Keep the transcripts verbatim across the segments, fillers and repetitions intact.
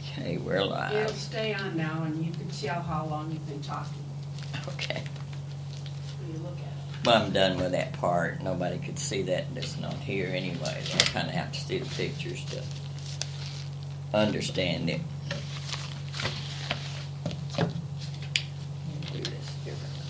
Okay, we're live. It'll stay on now, and you can tell how long you've been talking Okay. when you look at it. Well, I'm done with that part. Nobody could see that that's not here anyway. I kind of have to see the pictures to understand it. Do this differently.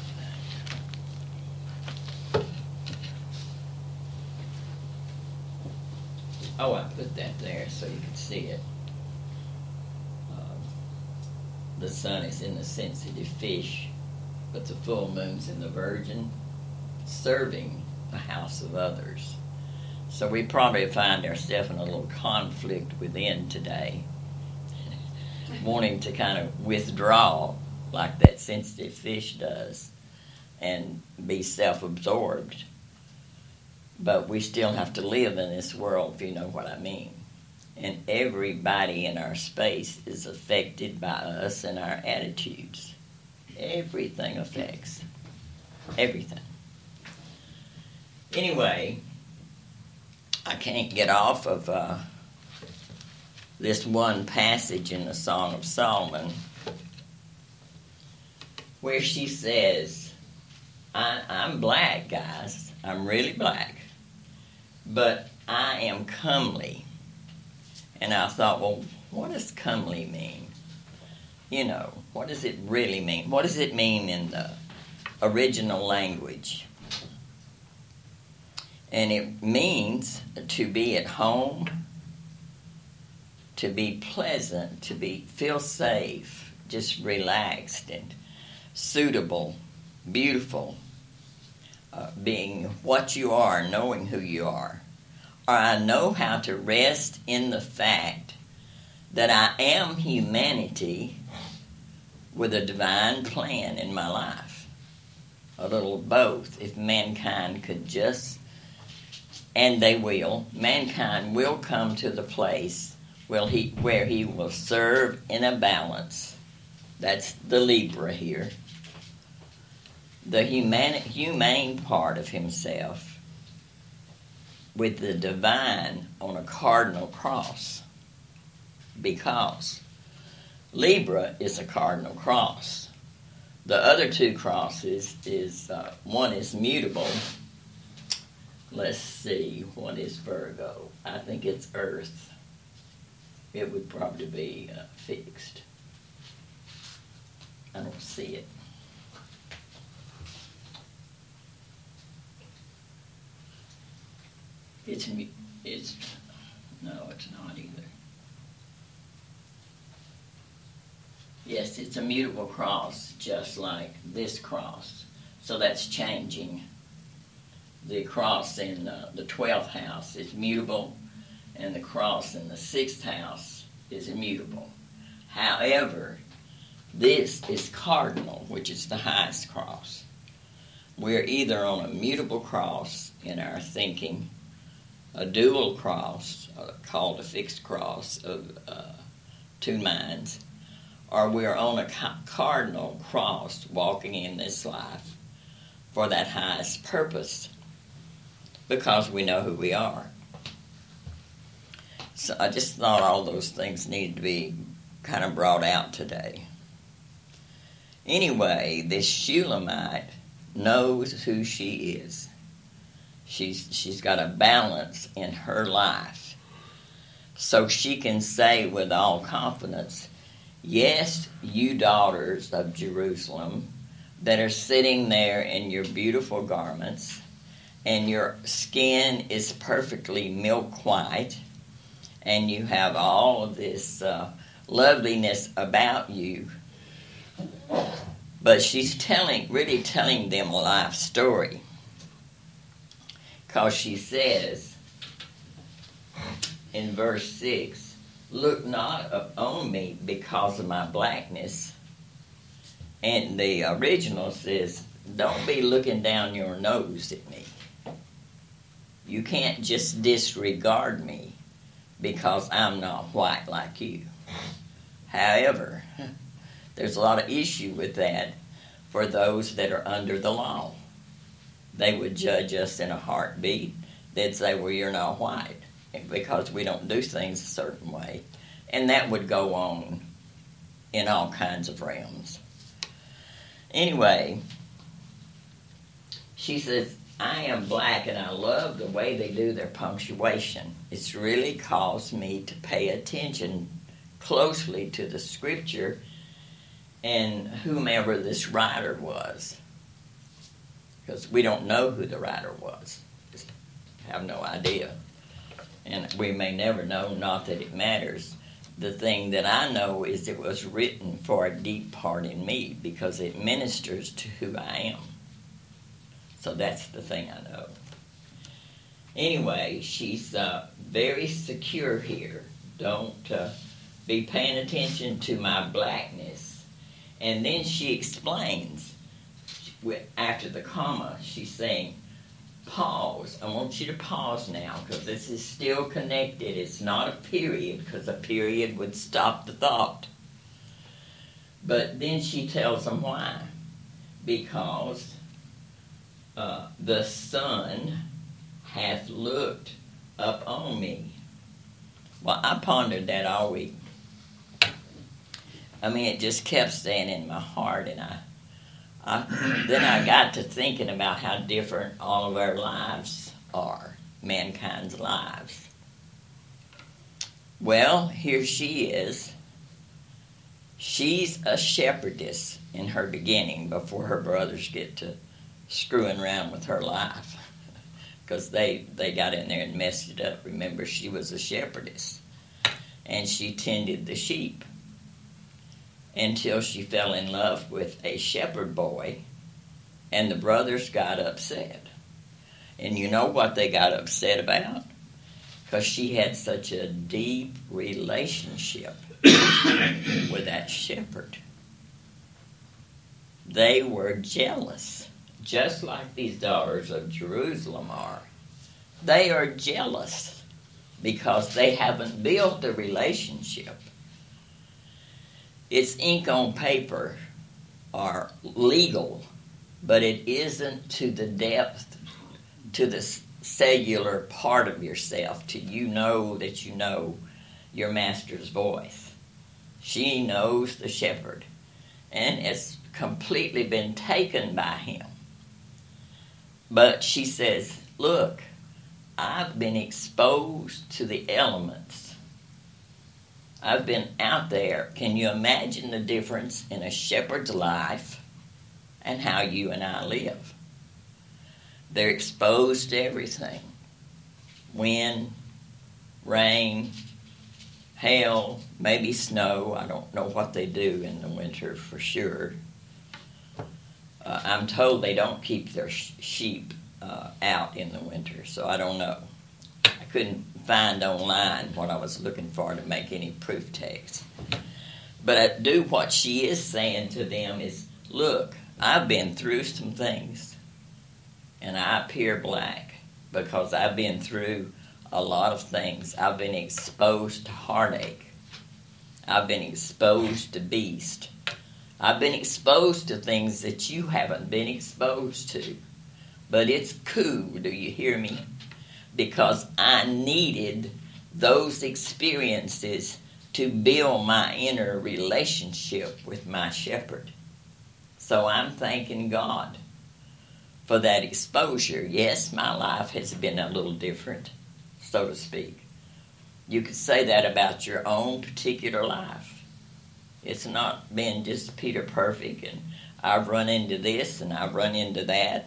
Oh, I put that there so you could see it. Um, the sun is in the sensitive fish, but the full moon's in the Virgin, serving the house of others. So we probably find ourselves in a little conflict within today, wanting to kind of withdraw like that sensitive fish does and be self-absorbed. But we still have to live in this world, if you know what I mean. And everybody in our space is affected by us and our attitudes. Everything affects. Everything. Anyway, I can't get off of uh, this one passage in the Song of Solomon where she says, I, I'm black, guys. I'm really black. But I am comely. And I thought, well, what does comely mean? You know, what does it really mean? What does it mean in the original language? And it means to be at home, to be pleasant, to be feel safe, just relaxed and suitable, beautiful, uh, being what you are, knowing who you are. Or I know how to rest in the fact that I am humanity with a divine plan in my life. A little of both. If mankind could just, and they will, mankind will come to the place where he, where he will serve in a balance. That's the Libra here. The human, humane part of himself with the divine on a cardinal cross. Because Libra is a cardinal cross. The other two crosses is, uh, one is mutable. Let's see, what is Virgo? I think it's Earth. It would probably be uh, fixed. I don't see it. It's, it's, no, it's not either. Yes, it's a mutable cross, just like this cross. So that's changing. The cross in uh, the twelfth house is mutable, and the cross in the sixth house is immutable. However, this is cardinal, which is the highest cross. We're either on a mutable cross in our thinking, a dual cross, uh, called a fixed cross of uh, two minds, or we're on a ca- cardinal cross walking in this life for that highest purpose because we know who we are. So I just thought all those things needed to be kind of brought out today. Anyway, this Shulamite knows who she is. She's, she's got a balance in her life. So she can say with all confidence, yes, you daughters of Jerusalem that are sitting there in your beautiful garments and your skin is perfectly milk white and you have all of this uh, loveliness about you. But she's telling, really telling them a life story. Because she says in verse six, look not upon me because of my blackness. And the original says, don't be looking down your nose at me. You can't just disregard me because I'm not white like you. However, there's a lot of issue with that for those that are under the law. They would judge us in a heartbeat. They'd say, well, you're not white because we don't do things a certain way. And that would go on in all kinds of realms. Anyway, she says, I am black and I love the way they do their punctuation. It's really caused me to pay attention closely to the scripture and whomever this writer was. Because we don't know who the writer was. Just have no idea. And we may never know, not that it matters. The thing that I know is it was written for a deep part in me because it ministers to who I am. So that's the thing I know. Anyway, she's uh, very secure here. Don't uh, be paying attention to my blackness. And then she explains, after the comma, she's saying, pause. I want you to pause now because this is still connected. It's not a period because a period would stop the thought. But then she tells them why. Because uh, the sun hath looked up on me. Well, I pondered that all week. I mean, it just kept staying in my heart, and I I, then I got to thinking about how different all of our lives are, mankind's lives. Well, here she is. She's a shepherdess in her beginning before her brothers get to screwing around with her life. Because they, they got in there and messed it up. Remember, she was a shepherdess. And she tended the sheep. Until she fell in love with a shepherd boy, and the brothers got upset. And you know what they got upset about? Because she had such a deep relationship with that shepherd. They were jealous, just like these daughters of Jerusalem are. They are jealous because they haven't built the relationship. It's ink on paper or legal, but it isn't to the depth, to the cellular part of yourself, to you know that you know your master's voice. She knows the shepherd, and it's completely been taken by him. But she says, look, I've been exposed to the elements. I've been out there. Can you imagine the difference in a shepherd's life and how you and I live? They're exposed to everything. Wind, rain, hail, maybe snow. I don't know what they do in the winter for sure. Uh, I'm told they don't keep their sh- sheep uh, out in the winter, so I don't know. I couldn't find online what I was looking for to make any proof text. But I do what she is saying to them is, look, I've been through some things, and I appear black because I've been through a lot of things. I've been exposed to heartache. I've been exposed to beast. I've been exposed to things that you haven't been exposed to. But it's cool, do you hear me? Because I needed those experiences to build my inner relationship with my shepherd. So I'm thanking God for that exposure. Yes, my life has been a little different, so to speak. You could say that about your own particular life. It's not been just Peter perfect, and I've run into this and I've run into that.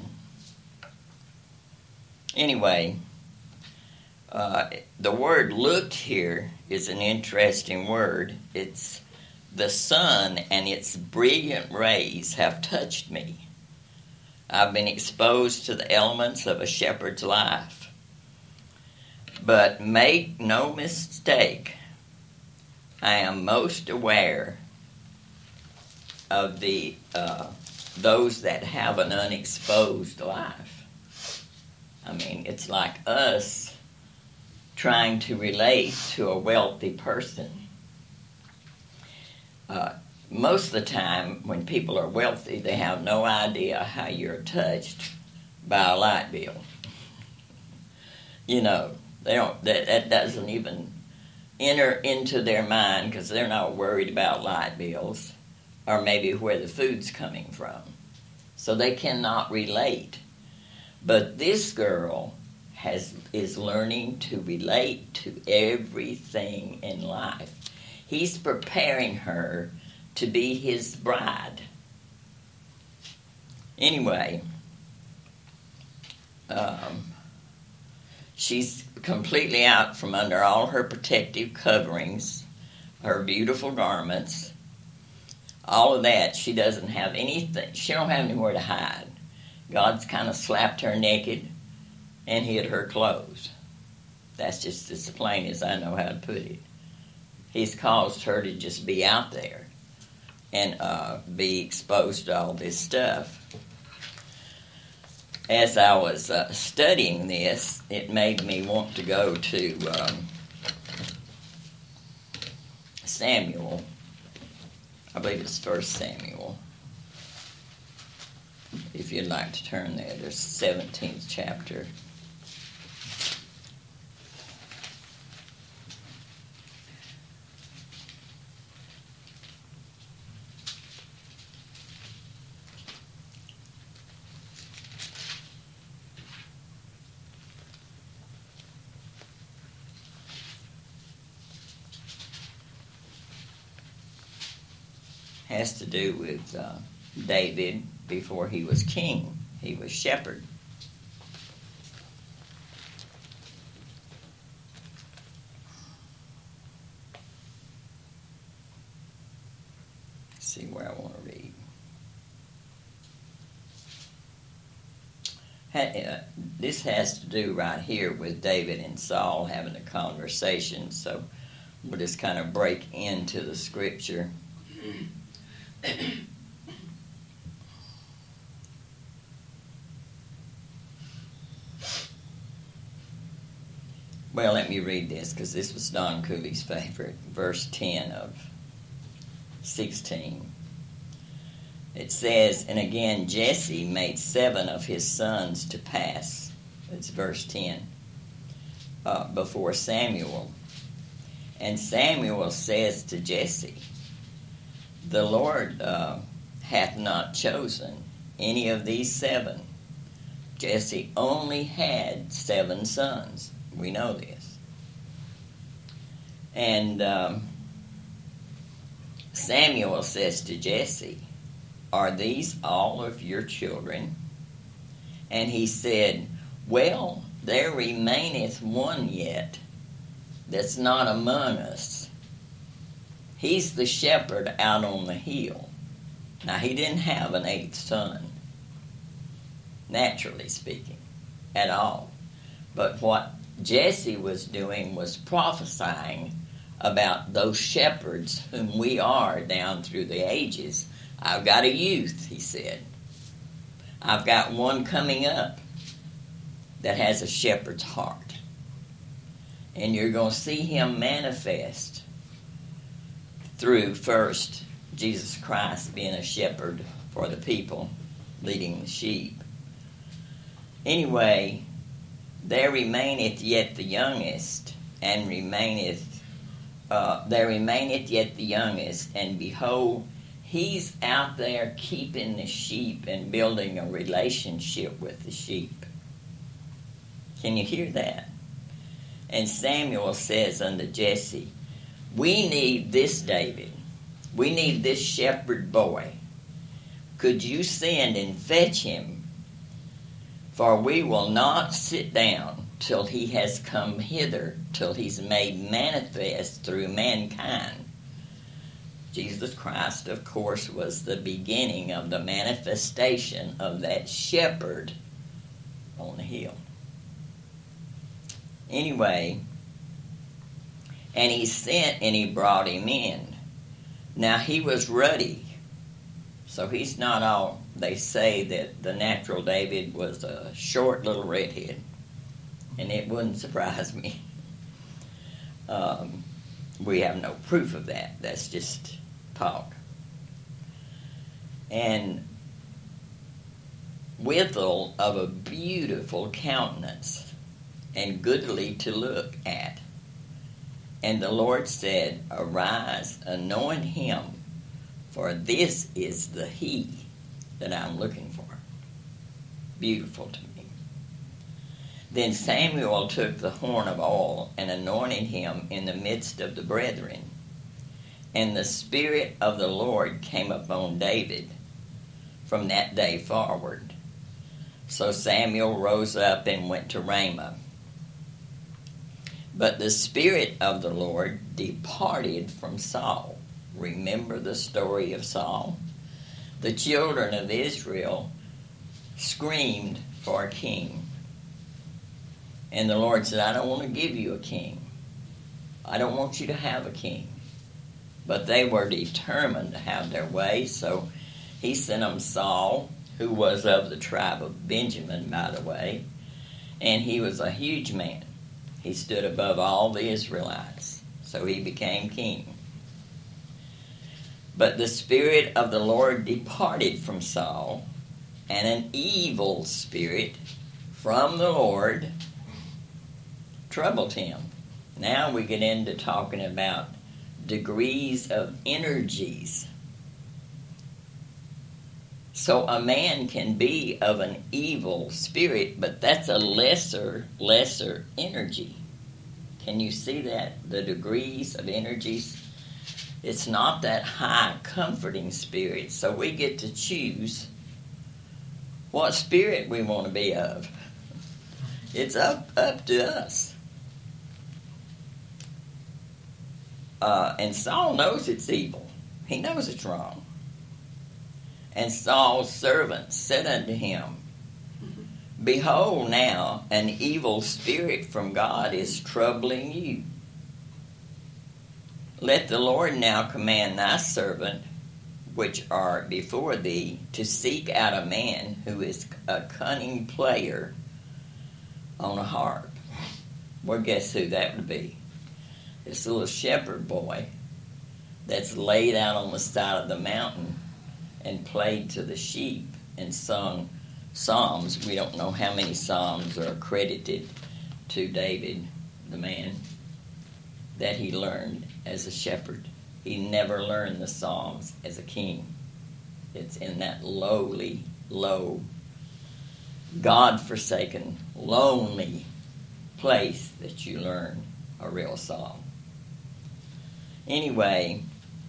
Anyway, uh, the word looked here is an interesting word. It's the sun and its brilliant rays have touched me. I've been exposed to the elements of a shepherd's life. But make no mistake, I am most aware of the uh, those that have an unexposed life. I mean, it's like us trying to relate to a wealthy person. Uh, most of the time, when people are wealthy, they have no idea how you're touched by a light bill. You know, they don't. That, that doesn't even enter into their mind because they're not worried about light bills or maybe where the food's coming from. So they cannot relate. But this girl has is learning to relate to everything in life. He's preparing her to be his bride. Anyway, um, she's completely out from under all her protective coverings, her beautiful garments, all of that. She doesn't have anything. She don't have anywhere to hide. God's kind of slapped her naked and hid her clothes. That's just as plain as I know how to put it. He's caused her to just be out there and uh, be exposed to all this stuff. As I was uh, studying this, it made me want to go to um, Samuel. I believe it's First Samuel. If you'd like to turn there, there's seventeenth chapter. Has to do with uh, David before he was king. He was shepherd. Let's see where I want to read. Uh, this has to do right here with David and Saul having a conversation, so we'll just kind of break into the scripture. Well, let me read this because this was Don Cooley's favorite. Verse ten of sixteen. It says, and again Jesse made seven of his sons to pass. It's verse ten. Uh, before Samuel. And Samuel says to Jesse, the Lord uh, hath not chosen any of these seven. Jesse only had seven sons. We know this. And um, Samuel says to Jesse, are these all of your children? And he said, well, there remaineth one yet that's not among us. He's the shepherd out on the hill. Now, he didn't have an eighth son, naturally speaking, at all. But what Jesse was doing was prophesying about those shepherds whom we are down through the ages. I've got a youth, he said. I've got one coming up that has a shepherd's heart. And you're going to see him manifest through, first, Jesus Christ being a shepherd for the people, leading the sheep. Anyway, there remaineth yet the youngest, and remaineth, uh, there remaineth yet the youngest, and behold, he's out there keeping the sheep and building a relationship with the sheep. Can you hear that? And Samuel says unto Jesse, we need this David. We need this shepherd boy. Could you send and fetch him? For we will not sit down till he has come hither, till he's made manifest through mankind. Jesus Christ, of course, was the beginning of the manifestation of that shepherd on the hill. Anyway, and he sent and he brought him in. Now he was ruddy, so he's not all. They say that the natural David was a short little redhead, and it wouldn't surprise me. Um, we have no proof of that. That's just talk. And withal of a beautiful countenance, and goodly to look at. And the Lord said, Arise, anoint him, for this is the he that I'm looking for. Beautiful to me. Then Samuel took the horn of oil and anointed him in the midst of the brethren. And the Spirit of the Lord came upon David from that day forward. So Samuel rose up and went to Ramah. But the Spirit of the Lord departed from Saul. Remember the story of Saul? The children of Israel screamed for a king. And the Lord said, I don't want to give you a king. I don't want you to have a king. But they were determined to have their way, so he sent them Saul, who was of the tribe of Benjamin, by the way, and he was a huge man. He stood above all the Israelites, so he became king. But the Spirit of the Lord departed from Saul, and an evil spirit from the Lord troubled him. Now we get into talking about degrees of energies. So a man can be of an evil spirit, but that's a lesser, lesser energy. Can you see that? The degrees of energies. It's not that high comforting spirit. So we get to choose what spirit we want to be of. It's up, up to us. Uh, and Saul knows it's evil. He knows it's wrong. And Saul's servants said unto him, Behold now, an evil spirit from God is troubling you. Let the Lord now command thy servant, which are before thee, to seek out a man who is a cunning player on a harp. Well, guess who that would be? This little shepherd boy that's laid out on the side of the mountain and played to the sheep and sung psalms. We don't know how many psalms are credited to David, the man, that he learned as a shepherd. He never learned the psalms as a king. It's in that lowly, low, God-forsaken, lonely place that you learn a real psalm. Anyway,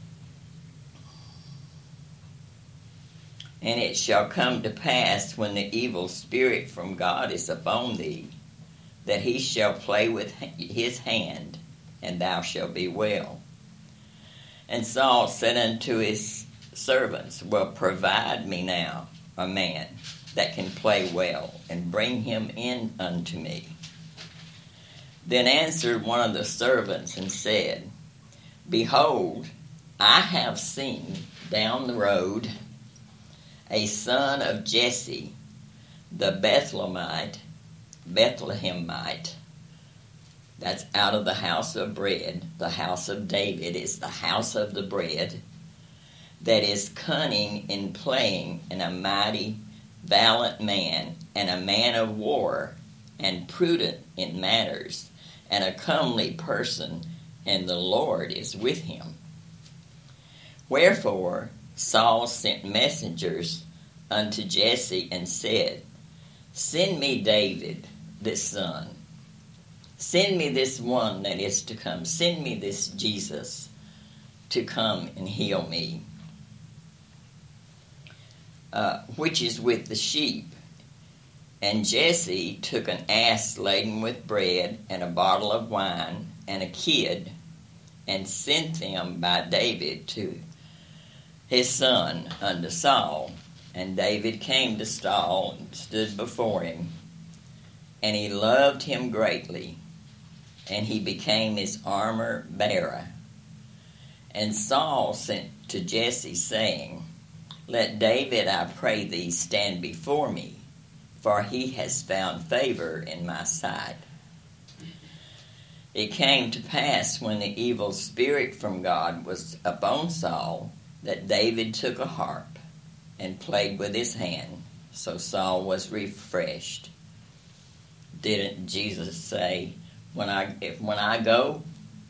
and it shall come to pass when the evil spirit from God is upon thee, that he shall play with his hand, and thou shalt be well. And Saul said unto his servants, Well, provide me now a man that can play well, and bring him in unto me. Then answered one of the servants and said, Behold, I have seen down the road a son of Jesse, the Bethlehemite, Bethlehemite, that's out of the house of bread. The house of David is the house of the bread, that is cunning in playing, and a mighty, valiant man, and a man of war, and prudent in matters, and a comely person, and the Lord is with him. Wherefore Saul sent messengers unto Jesse and said, Send me David, this son. Send me this one that is to come. Send me this Jesus to come and heal me, uh, which is with the sheep. And Jesse took an ass laden with bread and a bottle of wine and a kid, and sent them by David to his son unto Saul. And David came to Saul and stood before him, and he loved him greatly, and he became his armor bearer. And Saul sent to Jesse, saying, Let David, I pray thee, stand before me, for he has found favor in my sight. It came to pass, when the evil spirit from God was upon Saul, that David took a harp and played with his hand. So Saul was refreshed. Didn't Jesus say, when I if when I go,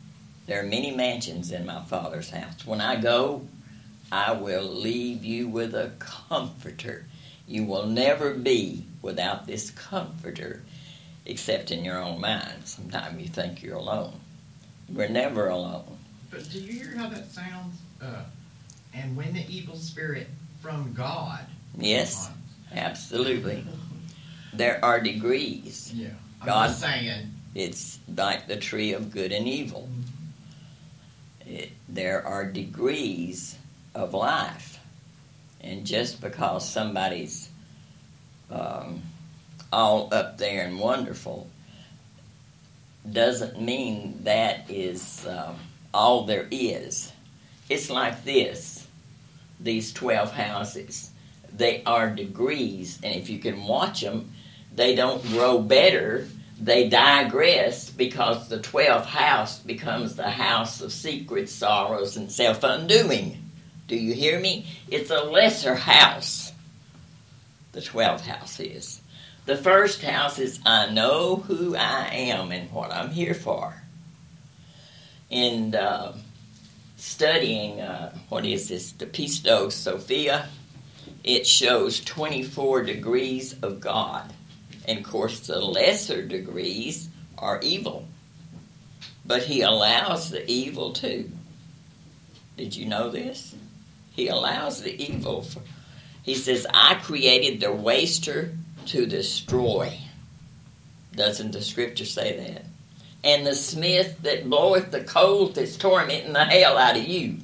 There are many mansions in my Father's house. When I go, I will leave you with a comforter. You will never be without this comforter, except in your own mind. Sometimes you think you're alone. We're never alone. But do you hear how that sounds? Uh, and when the evil spirit from God. Yes, absolutely. There are degrees. Yeah. I'm God, just saying. It's like the tree of good and evil. It, there are degrees of life. And just because somebody's um, all up there and wonderful doesn't mean that is um, all there is. It's like this, these twelve houses. They are degrees, and if you can watch them, they don't grow better. They digress because the twelfth house becomes the house of secret sorrows and self-undoing. Do you hear me? It's a lesser house, the twelfth house is. The first house is I know who I am and what I'm here for. And uh, studying, uh, what is this, the Pisto Sophia, it shows twenty-four degrees of God. And of course the lesser degrees are evil. But he allows the evil too. Did you know this? He allows the evil. For, he says, I created the waster to destroy. Doesn't the scripture say that? And the smith that bloweth the coals that's tormenting the hell out of you.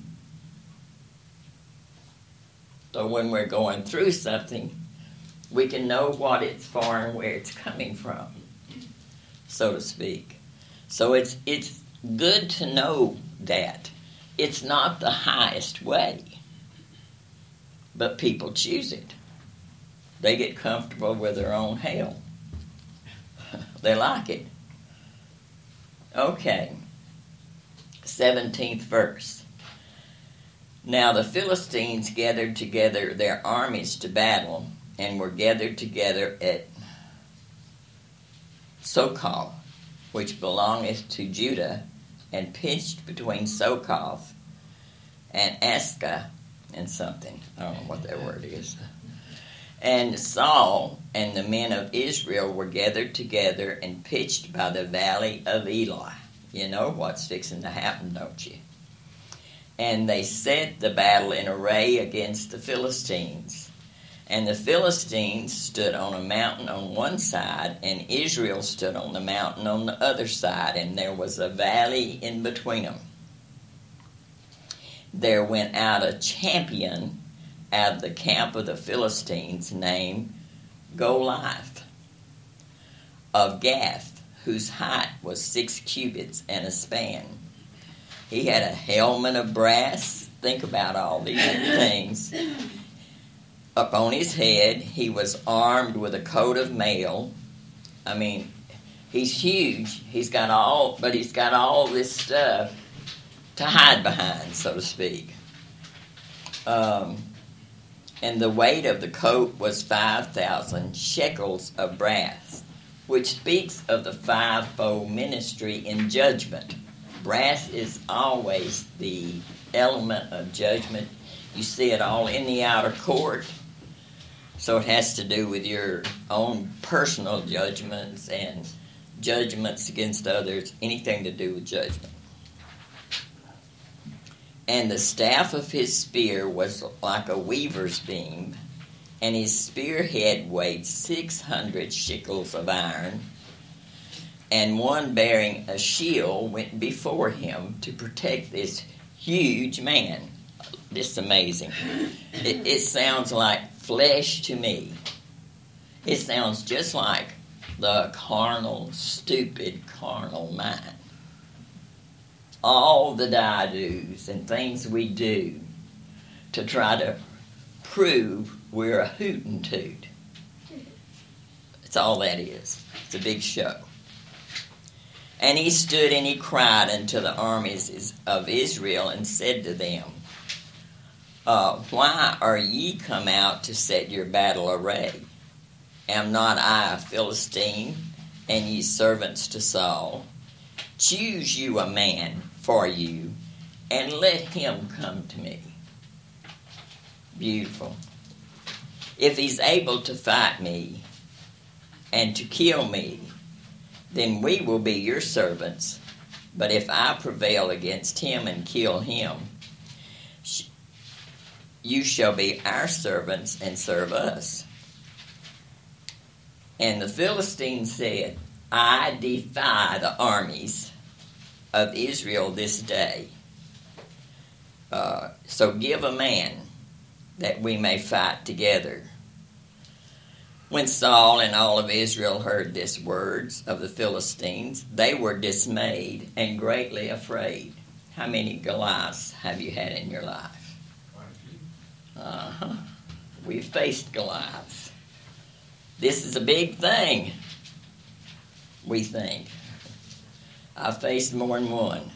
So when we're going through something, we can know what it's for and where it's coming from, so to speak. So it's it's good to know that. It's not the highest way, but people choose it. They get comfortable with their own hell. They like it. Okay, seventeenth verse. Now the Philistines gathered together their armies to battle, and were gathered together at Sokoth, which belongeth to Judah, and pitched between Sokoth and Ascah and something. I don't know what that word is. And Saul and the men of Israel were gathered together and pitched by the valley of Elah. You know what's fixing to happen, don't you? And they set the battle in array against the Philistines. And the Philistines stood on a mountain on one side, and Israel stood on the mountain on the other side, and there was a valley in between them. There went out a champion out of the camp of the Philistines named Goliath of Gath, whose height was six cubits and a span. He had a helmet of brass. Think about all these things. Up on his head, he was armed with a coat of mail. I mean, he's huge. He's got all, but he's got all this stuff to hide behind, so to speak. Um, and the weight of the coat was five thousand shekels of brass, which speaks of the fivefold ministry in judgment. Brass is always the element of judgment. You see it all in the outer court. So it has to do with your own personal judgments and judgments against others, anything to do with judgment. And the staff of his spear was like a weaver's beam, and his spearhead weighed six hundred shekels of iron, and one bearing a shield went before him to protect this huge man. It's amazing. It, it sounds like flesh to me. It sounds just like the carnal, stupid, carnal mind. All the die-do's and things we do to try to prove we're a hoot and toot. That's all that is. It's a big show. And he stood and he cried unto the armies of Israel and said to them, Uh, why are ye come out to set your battle array? Am not I a Philistine, and ye servants to Saul? Choose you a man for you, and let him come to me. Beautiful. If he's able to fight me and to kill me, then we will be your servants. But if I prevail against him and kill him, you shall be our servants and serve us. And the Philistines said, I defy the armies of Israel this day. Uh, so give a man that we may fight together. When Saul and all of Israel heard these words of the Philistines, they were dismayed and greatly afraid. How many Goliaths have you had in your life? Quite a few. Uh-huh. We've faced Goliaths. This is a big thing, we think. I've faced more than one.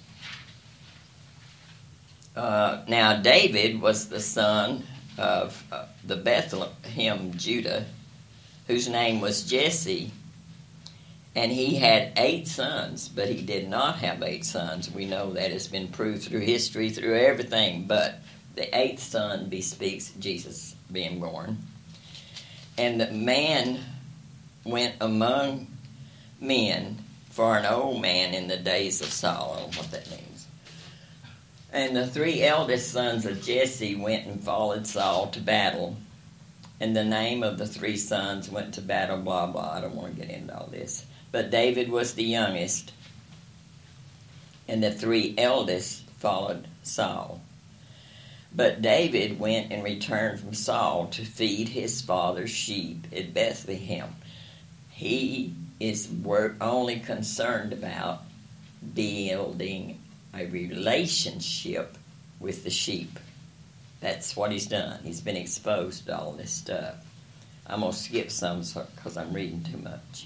Uh, now, David was the son of uh, the Bethlehem, Judah, whose name was Jesse, and he had eight sons, but he did not have eight sons. We know that has been proved through history, through everything, but the eighth son bespeaks Jesus being born. And the man went among men for an old man in the days of Saul. I don't know what that means. And the three eldest sons of Jesse went and followed Saul to battle. And the name of the three sons went to battle, blah, blah. I don't want to get into all this. But David was the youngest. And the three eldest followed Saul. But David went and returned from Saul to feed his father's sheep at Bethlehem. He is only concerned about building a relationship with the sheep. That's what he's done. He's been exposed to all this stuff. I'm going to skip some because I'm reading too much.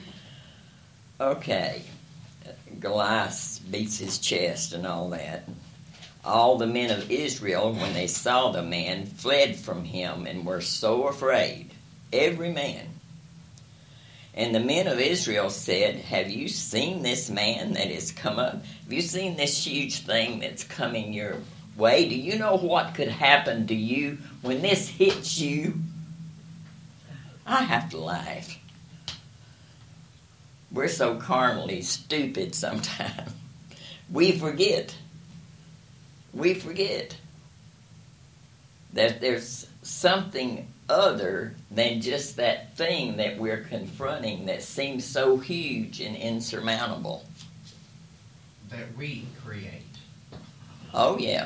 Okay. Goliath beats his chest and all that. All the men of Israel, when they saw the man, fled from him and were so afraid. Every man. And the men of Israel said, have you seen this man that has come up? Have you seen this huge thing that's coming your way? Do you know what could happen to you when this hits you? I have to laugh. We're so carnally stupid sometimes. We forget. We forget that there's something other than just that thing that we're confronting that seems so huge and insurmountable. That we create. Oh, yeah.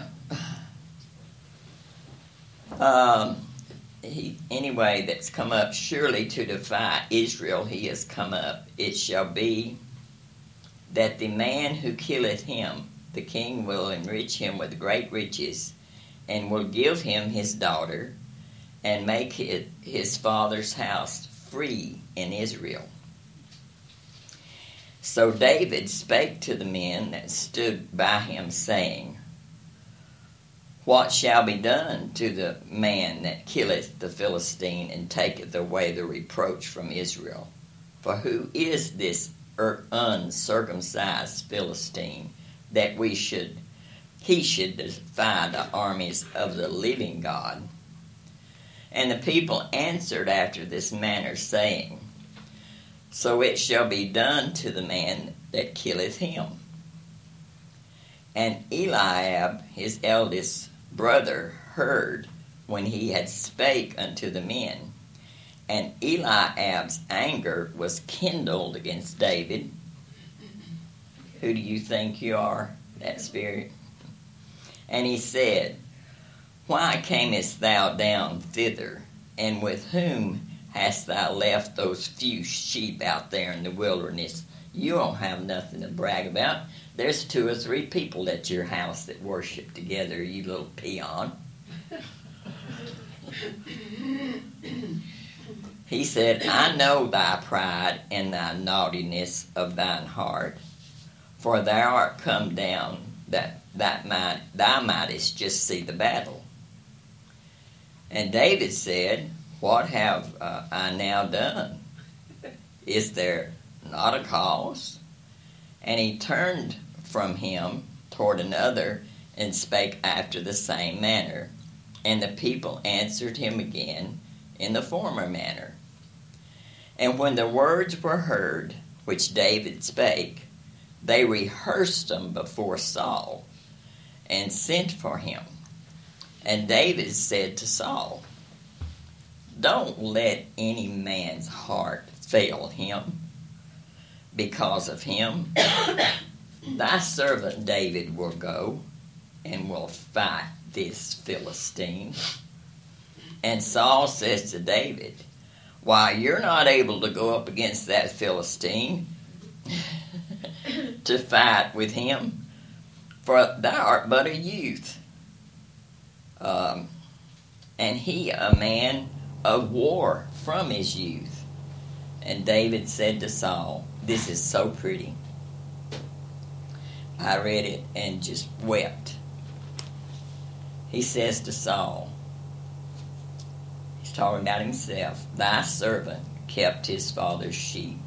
Um, he, anyway, that's come up, surely to defy Israel he has come up. It shall be that the man who killeth him, the king will enrich him with great riches, and will give him his daughter, and make it his father's house free in Israel. So David spake to the men that stood by him, saying, what shall be done to the man that killeth the Philistine, and taketh away the reproach from Israel? For who is this uncircumcised Philistine, that we should he should defy the armies of the living God? And the people answered after this manner, saying, so it shall be done to the man that killeth him. And Eliab, his eldest brother, heard when he had spake unto the men. And Eliab's anger was kindled against David. Who do you think you are, that spirit? And he said, why camest thou down thither? And with whom hast thou left those few sheep out there in the wilderness? You don't have nothing to brag about. There's two or three people at your house that worship together, you little peon. He said, I know thy pride and thy naughtiness of thine heart, for thou art come down that, that might, thou mightest just see the battle. And David said, what have uh, I now done? Is there not a cause? And he turned from him toward another, and spake after the same manner. And the people answered him again in the former manner. And when the words were heard which David spake, they rehearsed them before Saul, and sent for him. And David said to Saul, Don't let any man's heart fail him because of him. Thy servant David will go and will fight this Philistine. And Saul says to David, Why, you're not able to go up against that Philistine to fight with him, for thou art but a youth, um, and he a man of war from his youth. And David said to Saul, This is so pretty. I read it and just wept. He says to Saul, he's talking about himself, Thy servant kept his father's sheep.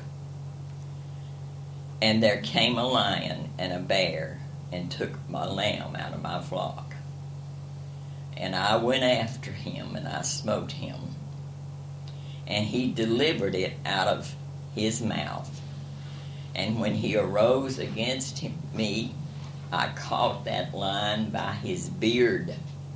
And there came a lion and a bear and took my lamb out of my flock. And I went after him and I smote him. And he delivered it out of his mouth. And when he arose against him, me, I caught that lion by his beard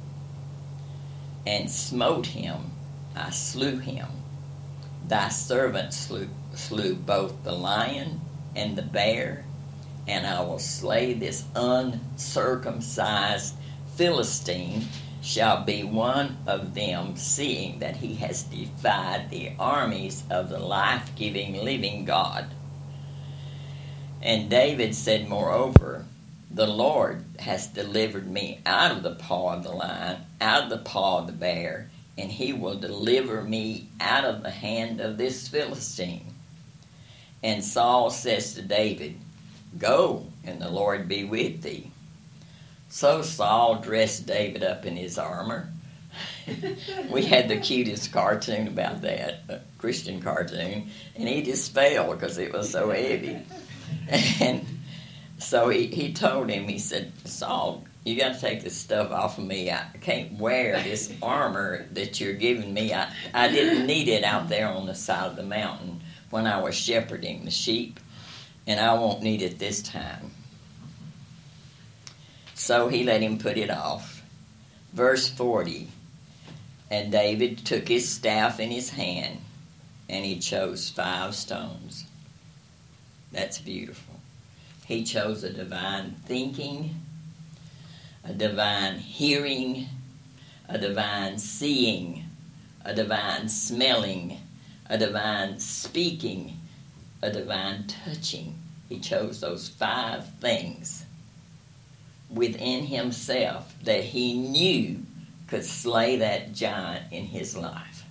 and smote him. I slew him. Thy servant slew, slew both the lion and the bear, and I will slay this uncircumcised Philistine shall be one of them, seeing that he has defied the armies of the life-giving living God. And David said, Moreover, the Lord has delivered me out of the paw of the lion, out of the paw of the bear, and he will deliver me out of the hand of this Philistine. And Saul says to David, Go, and the Lord be with thee. So Saul dressed David up in his armor. We had the cutest cartoon about that, a Christian cartoon, and he just fell because it was so heavy. And so he, he told him, he said, Saul, you got to take this stuff off of me. I can't wear this armor that you're giving me. I, I didn't need it out there on the side of the mountain when I was shepherding the sheep, and I won't need it this time. So he let him put it off. Verse forty, And David took his staff in his hand, and he chose five stones. That's beautiful. He chose a divine thinking, a divine hearing, a divine seeing, a divine smelling, a divine speaking, a divine touching. He chose those five things within himself that he knew could slay that giant in his life.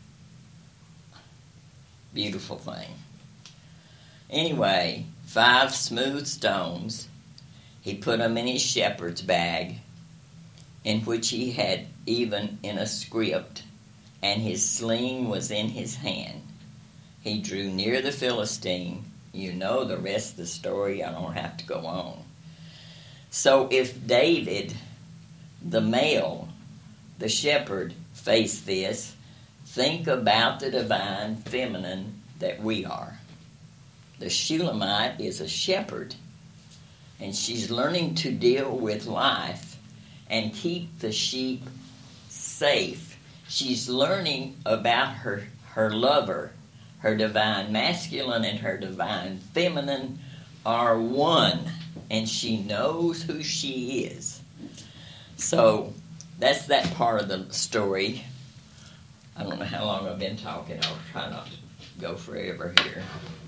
Beautiful thing. Anyway, five smooth stones, he put them in his shepherd's bag, in which he had even in a script, and his sling was in his hand. He drew near the Philistine. You know the rest of the story. I don't have to go on. So if David, the male, the shepherd, faced this, think about the divine feminine that we are. The Shulamite is a shepherd, and she's learning to deal with life and keep the sheep safe. She's learning about her, her lover. Her divine masculine and her divine feminine are one, and she knows who she is. So that's that part of the story. I don't know how long I've been talking. I'll try not to go forever here.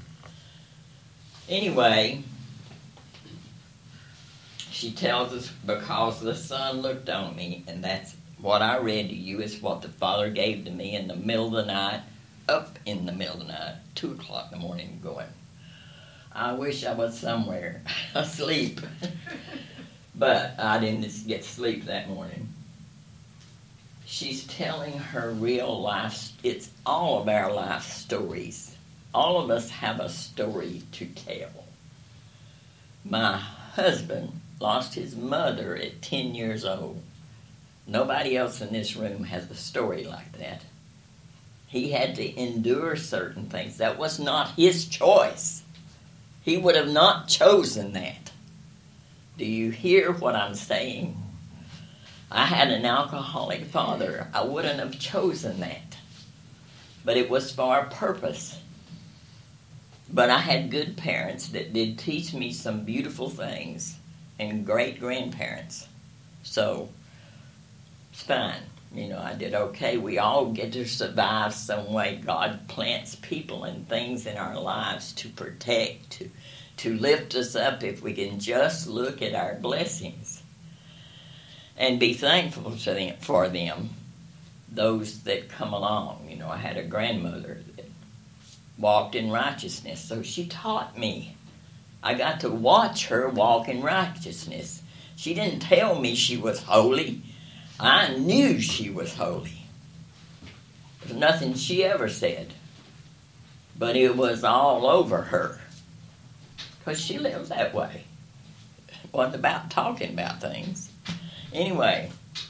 Anyway, she tells us, because the sun looked on me, and that's what I read to you is what the Father gave to me in the middle of the night, up in the middle of the night, two o'clock in the morning, going, I wish I was somewhere asleep. But I didn't get sleep that morning. She's telling her real life. It's all of our life stories. All of us have a story to tell. My husband lost his mother at ten years old. Nobody else in this room has a story like that. He had to endure certain things. That was not his choice. He would have not chosen that. Do you hear what I'm saying? I had an alcoholic father. I wouldn't have chosen that. But it was for a purpose. But I had good parents that did teach me some beautiful things, and great grandparents. So, it's fine. You know, I did okay. We all get to survive some way. God plants people and things in our lives to protect, to, to lift us up if we can just look at our blessings and be thankful to them, for them, those that come along. You know, I had a grandmother that walked in righteousness, so she taught me. I got to watch her walk in righteousness. She didn't tell me she was holy. I knew she was holy. There's nothing she ever said. But it was all over her. Because she lived that way. It wasn't about talking about things. Anyway,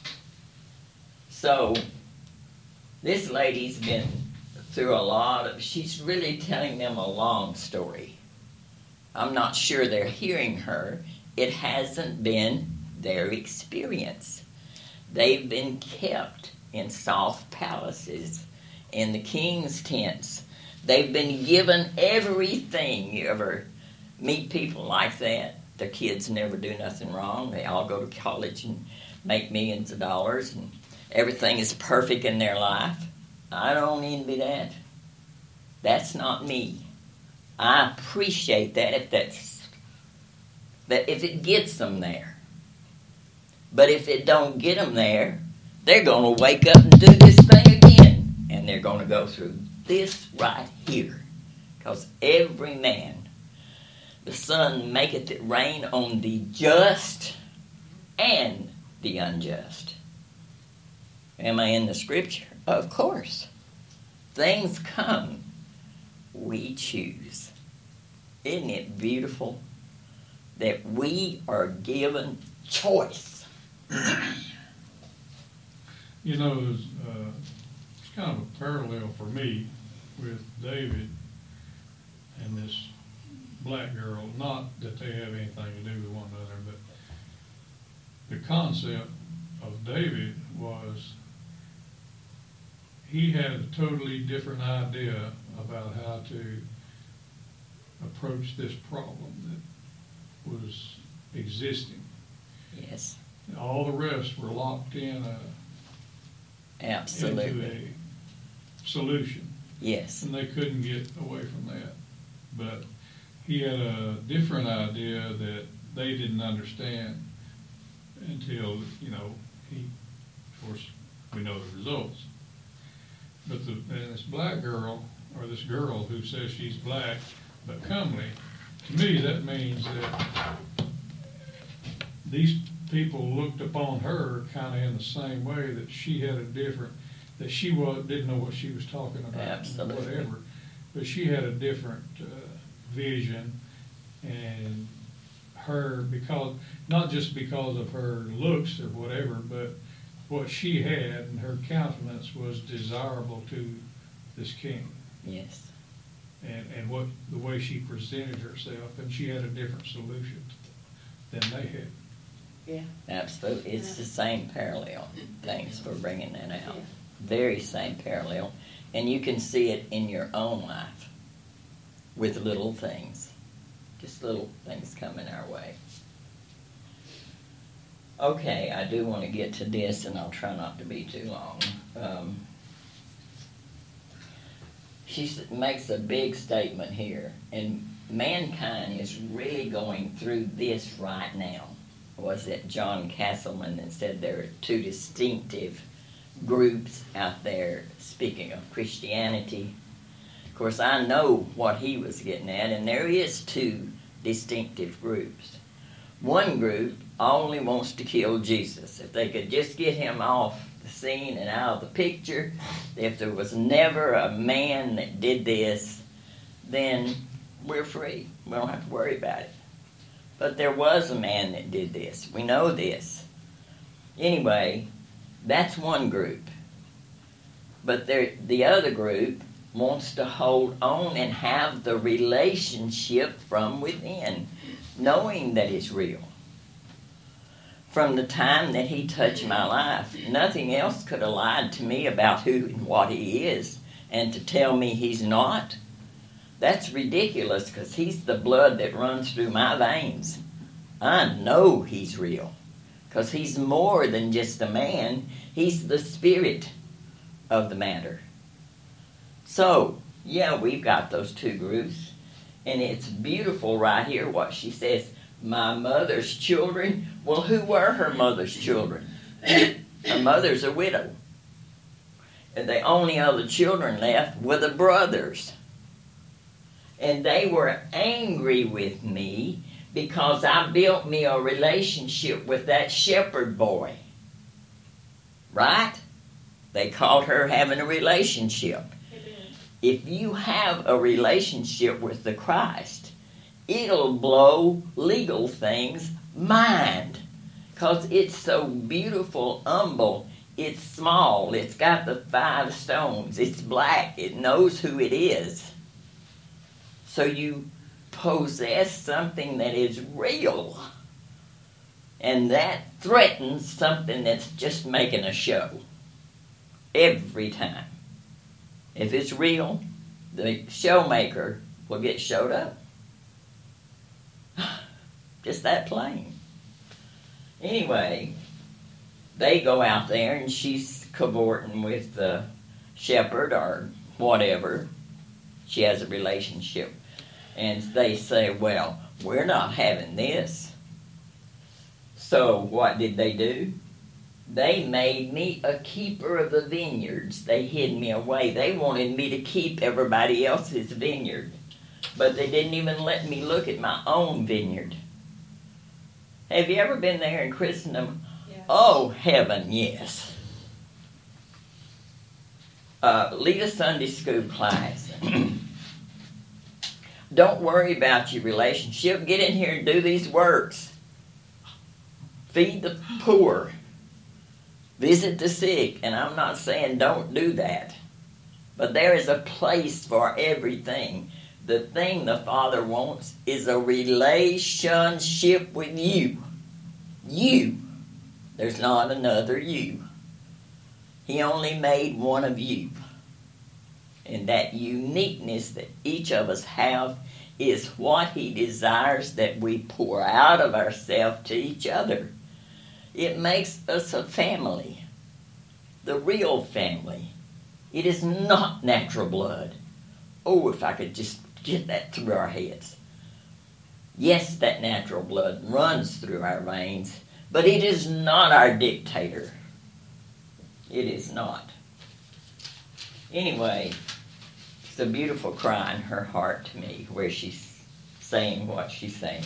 so this lady's been through a lot of, she's really telling them a long story. I'm not sure they're hearing her. It hasn't been their experience. They've been kept in soft palaces, in the king's tents. They've been given everything. You ever meet people like that? Their kids never do nothing wrong. They all go to college and make millions of dollars, and everything is perfect in their life. I don't envy that. That's not me. I appreciate that if that's that if it gets them there. But if it don't get them there, they're going to wake up and do this thing again. And they're going to go through this right here. Because every man, the sun maketh it rain on the just and the unjust. Am I in the scripture? Of course. Things come, we choose. Isn't it beautiful that we are given choice? You know, there's, uh, it's kind of a parallel for me with David and this black girl. Not that they have anything to do with one another, but the concept of David was he had a totally different idea about how to approach this problem that was existing. Yes. All the rest were locked in a Absolutely. into a solution. Yes. And they couldn't get away from that. But he had a different idea that they didn't understand until, you know, he, of course, we know the results. But the, and this black girl, or this girl who says she's black but comely, to me that means that these people looked upon her kind of in the same way that she had a different, that she was, didn't know what she was talking about. Absolutely. Whatever. But she had a different uh, vision, and her, because, not just because of her looks or whatever, but what she had and her countenance was desirable to this king. Yes. And, and what the way she presented herself, and she had a different solution than they had. Yeah. Absolutely. It's the same parallel. Thanks for bringing that out. Yeah. Very same parallel. And you can see it in your own life with little things. Just little things coming our way. Okay, I do want to get to this, and I'll try not to be too long. Um, she makes a big statement here, and mankind is really going through this right now. Was it John Castleman that said there are two distinctive groups out there, speaking of Christianity? Of course, I know what he was getting at, and there is two distinctive groups. One group only wants to kill Jesus. If they could just get him off the scene and out of the picture, if there was never a man that did this, then we're free. We don't have to worry about it. But there was a man that did this. We know this. Anyway, that's one group. But there, the other group wants to hold on and have the relationship from within, knowing that it's real. From the time that he touched my life, nothing else could have lied to me about who and what he is, and to tell me he's not. That's ridiculous, because he's the blood that runs through my veins. I know he's real, because he's more than just a man. He's the spirit of the matter. So, yeah, we've got those two groups, and it's beautiful right here what she says. My mother's children. Well, who were her mother's children? Her mother's a widow. And the only other children left were the brothers. And they were angry with me because I built me a relationship with that shepherd boy. Right? They called her having a relationship. If you have a relationship with the Christ, it'll blow legal things' mind. Because it's so beautiful, humble. It's small. It's got the five stones. It's black. It knows who it is. So you possess something that is real. And that threatens something that's just making a show. Every time. If it's real, the showmaker will get showed up. Just that plain. Anyway, they go out there and she's cavorting with the shepherd or whatever. She has a relationship. And they say, well, we're not having this. So what did they do? They made me a keeper of the vineyards. They hid me away. They wanted me to keep everybody else's vineyard. But they didn't even let me look at my own vineyard. Have you ever been there in Christendom? Yeah. Oh, heaven, yes. Uh, lead a Sunday school class. Don't worry about your relationship. Get in here and do these works. Feed the poor. Visit the sick. And I'm not saying don't do that. But there is a place for everything. The thing the Father wants is a relationship with you. You. There's not another you. He only made one of you. And that uniqueness that each of us have is what He desires that we pour out of ourselves to each other. It makes us a family. The real family. It is not natural blood. Oh, if I could just get that through our heads. Yes, that natural blood runs through our veins, but it is not our dictator. It is not. Anyway, it's a beautiful cry in her heart to me where she's saying what she's saying.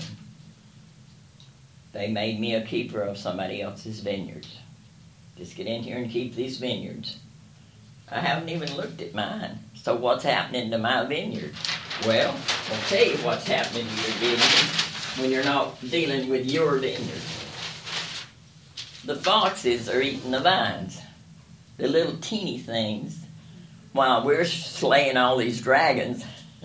They made me a keeper of somebody else's vineyards. Just get in here and keep these vineyards. I haven't even looked at mine. So what's happening to my vineyard? Well, I'll tell you what's happening to your vineyard when you're not dealing with your vineyard. The foxes are eating the vines. The little teeny things. While we're slaying all these dragons,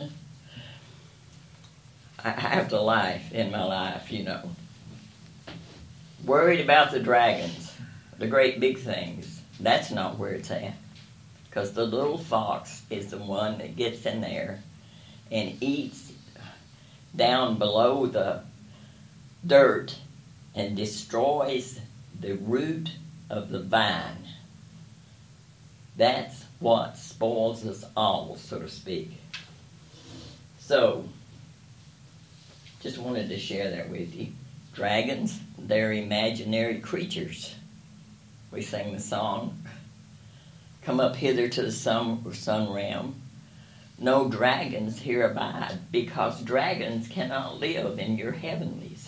I have to laugh in my life, you know. Worried about the dragons, the great big things. That's not where it's at. Because the little fox is the one that gets in there and eats down below the dirt and destroys the root of the vine. That's what spoils us all, so to speak. So, just wanted to share that with you. Dragons, they're imaginary creatures. We sang the song, come up hither to the sun or sun realm. No dragons here abide, because dragons cannot live in your heavenlies.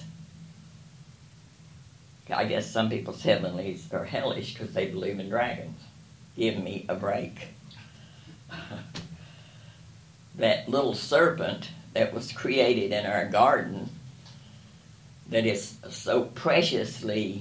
I guess some people's heavenlies are hellish because they believe in dragons. Give me a break. That little serpent that was created in our garden, that is so preciously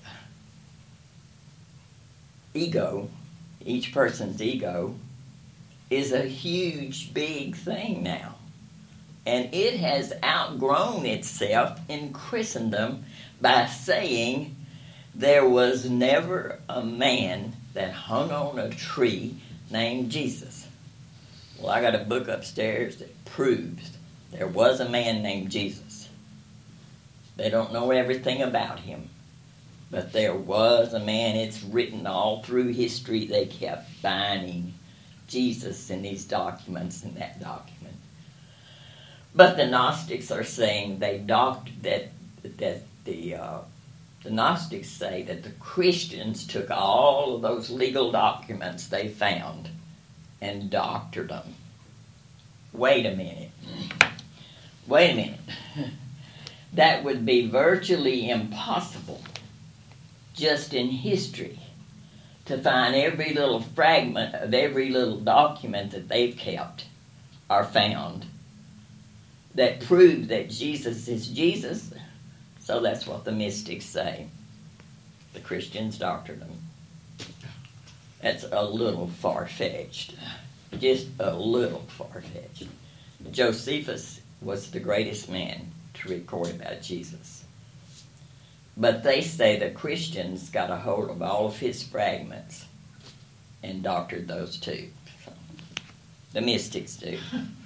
ego, each person's ego, is a huge, big thing now. And it has outgrown itself in Christendom by saying there was never a man that hung on a tree named Jesus. Well, I got a book upstairs that proves there was a man named Jesus. They don't know everything about him, but there was a man. It's written all through history. They kept finding Jesus in these documents and that document. But the Gnostics are saying they doc- that that the uh, the Gnostics say that the Christians took all of those legal documents they found and doctored them. Wait a minute. Wait a minute. That would be virtually impossible just in history to find every little fragment of every little document that they've kept or found that prove that Jesus is Jesus. So that's what the mystics say. The Christians doctored them. That's a little far-fetched. Just a little far-fetched. Josephus was the greatest man to record about Jesus. But they say the Christians got a hold of all of his fragments and doctored those too. So, the mystics do.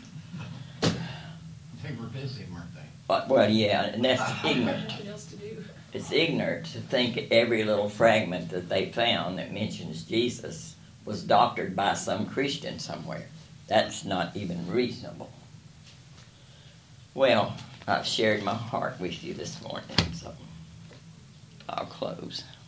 They were busy, weren't they? But, well, yeah, and that's ignorant. Nothing else to do. It's ignorant to think every little fragment that they found that mentions Jesus was doctored by some Christian somewhere. That's not even reasonable. Well, I've shared my heart with you this morning, so I'll close.